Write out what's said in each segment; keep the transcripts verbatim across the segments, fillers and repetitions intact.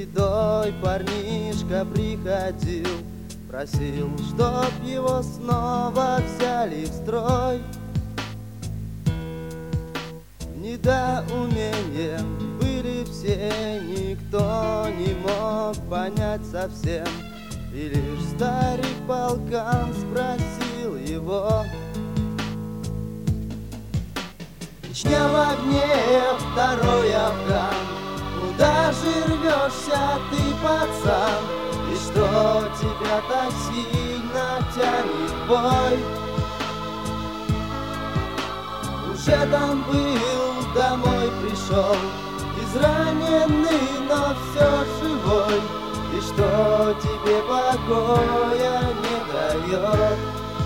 Седой парнишка приходил, просил, чтоб его снова взяли в строй. В недоумением были все, никто не мог понять совсем. И лишь старик полкан спросил его: Чечня в огне, второй Афган, куда же рвешься ты, пацан? И что тебя так сильно тянет в бой? Уже там был, домой пришел, израненный, но все живой. И что тебе покоя не дает?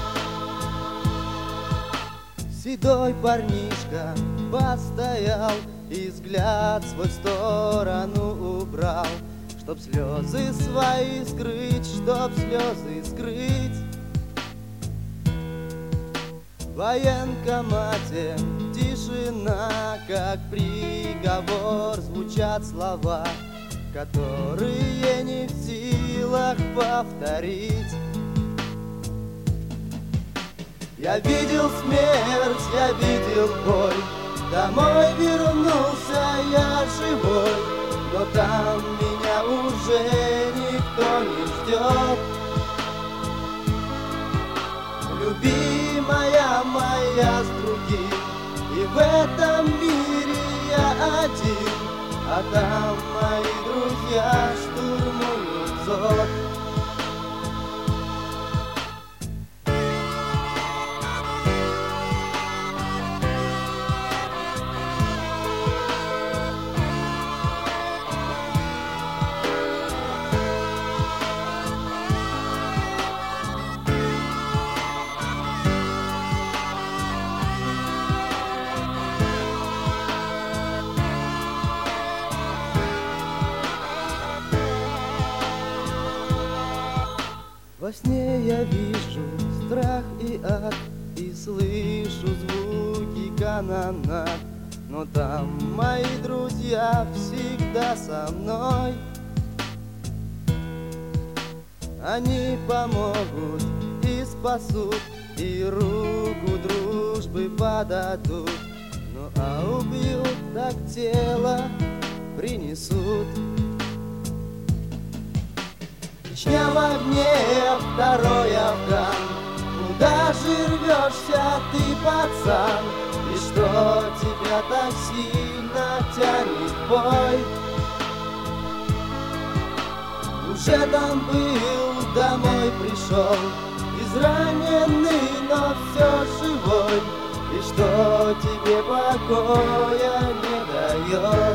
Седой парнишка постоял и взгляд свой в сторону убрал, чтоб слезы свои скрыть, чтоб слезы скрыть. В военкомате тишина, как приговор, звучат слова, которые не в силах повторить. Я видел смерть, я видел боль, домой вернулся я живой, но там меня уже никто не ждет. Любимая моя с другим, и в этом мире я один, а там мои друзья штурмуют зод. Во сне я вижу страх и ад, и слышу звуки канонад, но там мои друзья всегда со мной. Они помогут и спасут, и руку дружбы подадут, ну а убьют, так тело принесут. Чечня в огне, второй Афган, куда же рвешься ты, пацан? И что тебя так сильно тянет в бой? Уже там был, домой пришел, израненный, но все живой. И что тебе покоя не дает?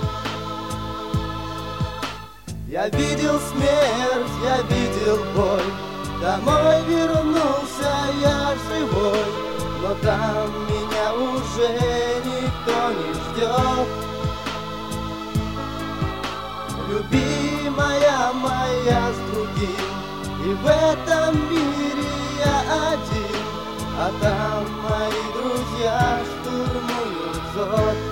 Я видел смерть, я видел боль, домой вернулся я живой, но там меня уже никто не ждет. Любимая моя с другим, и в этом мире я один, а там мои друзья штурмуют зод.